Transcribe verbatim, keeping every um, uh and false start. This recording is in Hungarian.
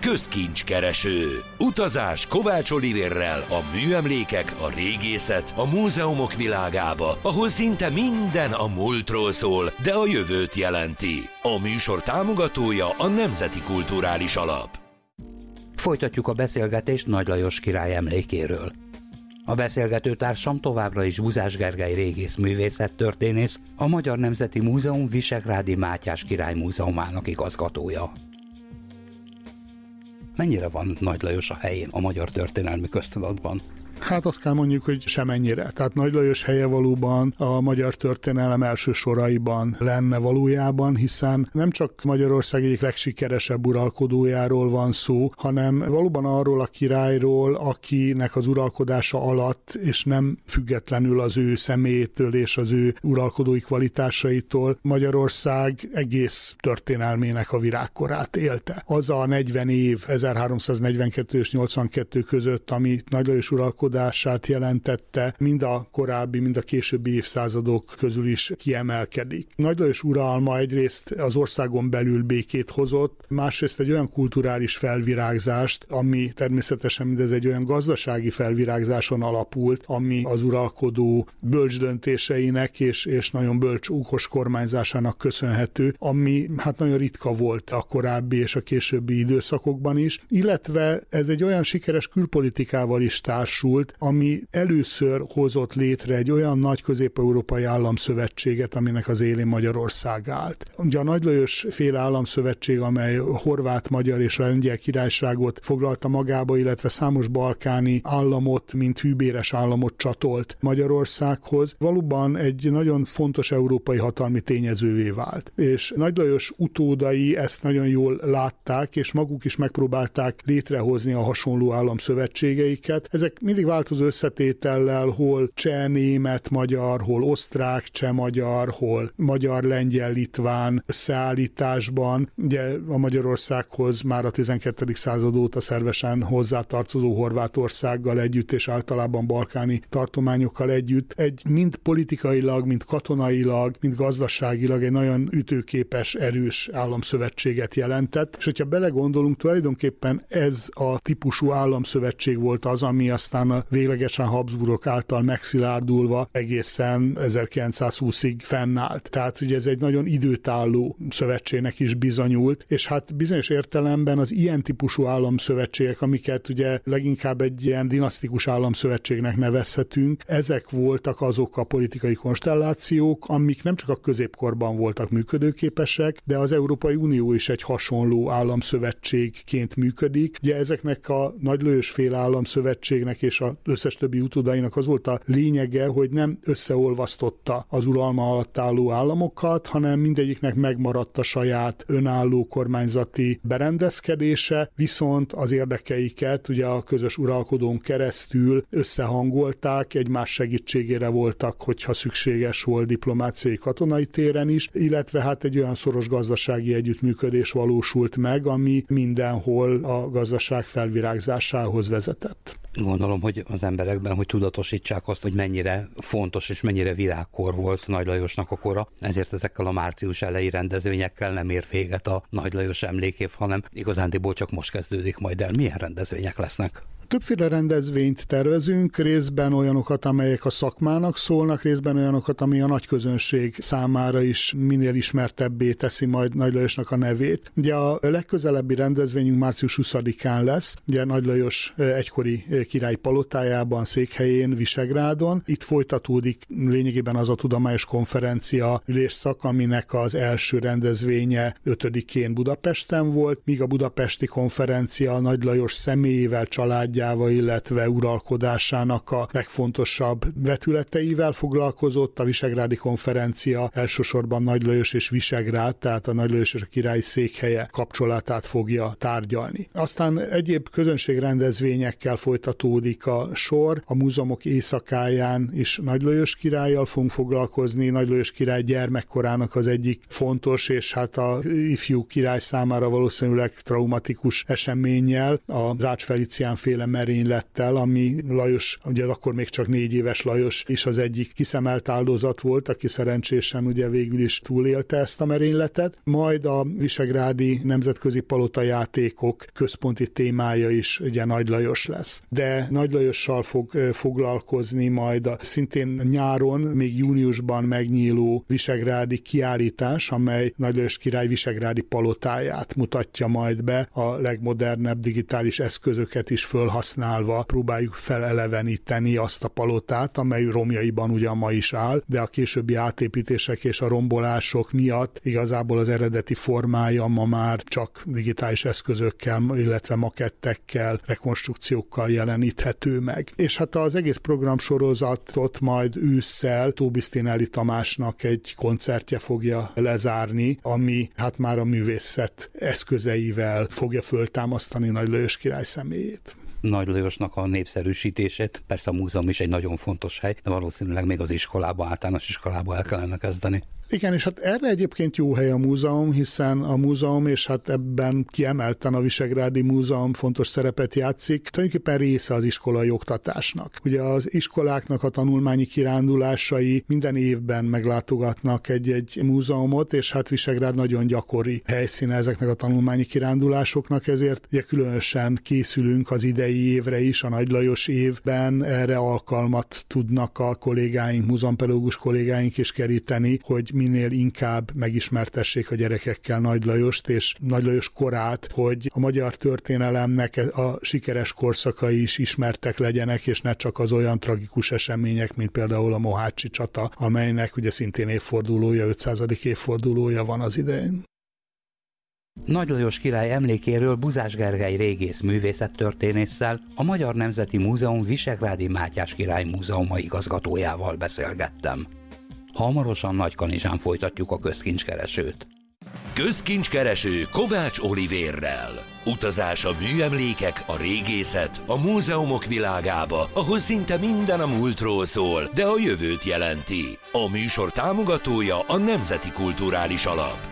Közkincskereső. Utazás Kovács Olivérrel a műemlékek, a régészet, a múzeumok világába, ahol szinte minden a múltról szól, de a jövőt jelenti. A műsor támogatója a Nemzeti Kulturális Alap. Folytatjuk a beszélgetést Nagy Lajos király emlékéről. A beszélgető társam továbbra is Buzás Gergely régész művészettörténész, a Magyar Nemzeti Múzeum Visegrádi Mátyás Király Múzeumának igazgatója. Mennyire van Nagy Lajos a helyén a magyar történelmi köztudatban? Hát azt kell mondjuk, hogy semennyire. Tehát Nagy Lajos helye valóban a magyar történelem első soraiban lenne valójában, hiszen nem csak Magyarország egyik legsikeresebb uralkodójáról van szó, hanem valóban arról a királyról, akinek az uralkodása alatt, és nem függetlenül az ő személyétől és az ő uralkodói kvalitásaitól Magyarország egész történelmének a virágkorát élte. Az a negyven év, ezerháromszáznegyvenkettő és nyolcvankettő között, amit Nagy Lajos uralkodását jelentette, mind a korábbi, mind a későbbi évszázadok közül is kiemelkedik. Nagy Lajos uralma egyrészt az országon belül békét hozott, másrészt egy olyan kulturális felvirágzást, ami természetesen mindez egy olyan gazdasági felvirágzáson alapult, ami az uralkodó bölcs döntéseinek és, és nagyon bölcs okos kormányzásának köszönhető, ami hát nagyon ritka volt a korábbi és a későbbi időszakokban is, illetve ez egy olyan sikeres külpolitikával is társult, ami először hozott létre egy olyan nagy közép-európai államszövetséget, aminek az élén Magyarország állt. Ugye a Nagy Lajos féle államszövetség, amely a horvát, magyar és a lengyel királyságot foglalta magába, illetve számos balkáni államot, mint hűbéres államot csatolt Magyarországhoz, valóban egy nagyon fontos európai hatalmi tényezővé vált. És Nagy Lajos utódai ezt nagyon jól látták, és maguk is megpróbálták létrehozni a hasonló államszövetségeiket. Ezek mindig változó összetétellel, hol cseh, német, magyar, hol osztrák, cseh, magyar, hol magyar, lengyel, litván összeállításban. Ugye a Magyarországhoz már a tizenkettedik század óta szervesen hozzátartozó Horvátországgal együtt, és általában balkáni tartományokkal együtt egy mind politikailag, mind katonailag, mind gazdaságilag egy nagyon ütőképes, erős államszövetséget jelentett. És hogyha belegondolunk, tulajdonképpen ez a típusú államszövetség volt az, ami aztán a véglegesen Habsburgok által megszilárdulva egészen ezerkilencszázhúszig fennállt. Tehát ugye ez egy nagyon időtálló szövetségnek is bizonyult, és hát bizonyos értelemben az ilyen típusú államszövetségek, amiket ugye leginkább egy ilyen dinasztikus államszövetségnek nevezhetünk, ezek voltak azok a politikai konstellációk, amik nem csak a középkorban voltak működőképesek, de az Európai Unió is egy hasonló államszövetségként működik. Ugye ezeknek a Nagy Lajos féle államszövetségnek és az összes többi utódainak az volt a lényege, hogy nem összeolvasztotta az uralma alatt álló államokat, hanem mindegyiknek megmaradt a saját önálló kormányzati berendezkedése, viszont az érdekeiket ugye a közös uralkodón keresztül összehangolták, egymás segítségére voltak, hogyha szükséges volt diplomáciai, katonai téren is, illetve hát egy olyan szoros gazdasági együttműködés valósult meg, ami mindenhol a gazdaság felvirágzásához vezetett. Gondolom, hogy az emberekben, hogy tudatosítsák azt, hogy mennyire fontos és mennyire virágkor volt Nagy Lajosnak a kora, ezért ezekkel a március elejé rendezvényekkel nem ér véget a Nagy Lajos emlékév, hanem igazándiból csak most kezdődik majd el. Milyen rendezvények lesznek? Többféle rendezvényt tervezünk, részben olyanokat, amelyek a szakmának szólnak, részben olyanokat, ami a nagy közönség számára is minél ismertebbé teszi majd Nagy Lajosnak a nevét. Ugye a legközelebbi rendezvényünk március huszadikán lesz, ugye Nagy Lajos egykori király palotájában, székhelyén, Visegrádon. Itt folytatódik lényegében az a tudományos konferencia ülésszak, aminek az első rendezvénye ötödikén Budapesten volt, míg a budapesti konferencia Nagy Lajos személyével, családjával, illetve uralkodásának a legfontosabb vetületeivel foglalkozott. A visegrádi konferencia elsősorban Nagy Lajos és Visegrád, tehát a Nagy Lajos és a király székhelye kapcsolatát fogja tárgyalni. Aztán egyéb közönségrendezvényekkel folytatódik a sor. A múzeumok éjszakáján is Nagy Lajos királlyal fogunk foglalkozni. Nagy Lajos király gyermekkorának az egyik fontos, és hát a ifjú király számára valószínűleg traumatikus eseménnyel, a Zács Felicián féle merénylettel, ami Lajos, ugye akkor még csak négy éves Lajos is az egyik kiszemelt áldozat volt, aki szerencsésen ugye végül is túlélte ezt a merényletet. Majd a visegrádi nemzetközi palotajátékok központi témája is ugye Nagy Lajos lesz. De Nagy Lajossal fog foglalkozni majd a szintén nyáron, még júniusban megnyíló visegrádi kiállítás, amely Nagy Lajos király visegrádi palotáját mutatja majd be, a legmodernebb digitális eszközöket is fölhasználva próbáljuk feleleveníteni azt a palotát, amely romjaiban ugyan ma is áll, de a későbbi átépítések és a rombolások miatt igazából az eredeti formája ma már csak digitális eszközökkel, illetve makettekkel, rekonstrukciókkal jeleníthető meg. És hát az egész programsorozatot majd ősszel Tóth Bisztinelli Tamásnak egy koncertje fogja lezárni, ami hát már a művészet eszközeivel fogja föltámasztani Nagy Lajos király személyét. Nagy Lajosnak a népszerűsítését, persze a múzeum is egy nagyon fontos hely, de valószínűleg még az iskolába, általános iskolába el kellene kezdeni. Igen, és hát erre egyébként jó hely a múzeum, hiszen a múzeum, és hát ebben kiemelten a Visegrádi Múzeum fontos szerepet játszik, tulajdonképpen része az iskolai oktatásnak. Ugye az iskoláknak a tanulmányi kirándulásai minden évben meglátogatnak egy-egy múzeumot, és hát Visegrád nagyon gyakori helyszíne ezeknek a tanulmányi kirándulásoknak, ezért ugye különösen készülünk az idei évre is, a Nagy Lajos évben erre alkalmat tudnak a kollégáink, múzeumpedagógus kollégáink is keríteni, hogy minél inkább megismertessék a gyerekekkel Nagy Lajost és Nagy Lajos korát, hogy a magyar történelemnek a sikeres korszakai is ismertek legyenek, és ne csak az olyan tragikus események, mint például a mohácsi csata, amelynek ugye szintén évfordulója, ötszázadik évfordulója van az idején. Nagy Lajos király emlékéről Buzás Gergely régész művészettörténésszel, a Magyar Nemzeti Múzeum Visegrádi Mátyás Király Múzeuma igazgatójával beszélgettem. Hamarosan Nagykanizsán folytatjuk a közkincskeresőt. Közkincskereső Kovács Olivérrel. Utazás a műemlékek, a régészet, a múzeumok világába, ahol szinte minden a múltról szól, de a jövőt jelenti. A műsor támogatója a Nemzeti Kulturális Alap.